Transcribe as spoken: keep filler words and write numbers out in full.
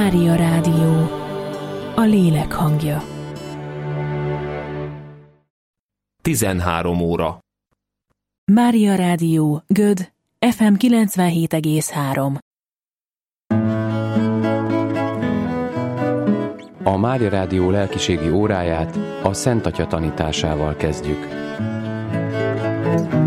Mária Rádió, a lélek hangja. tizenhárom óra. Mária Rádió, Göd, ef em kilencvenhét egész három. A Mária Rádió lelkiségi óráját a Szent Atya tanításával kezdjük.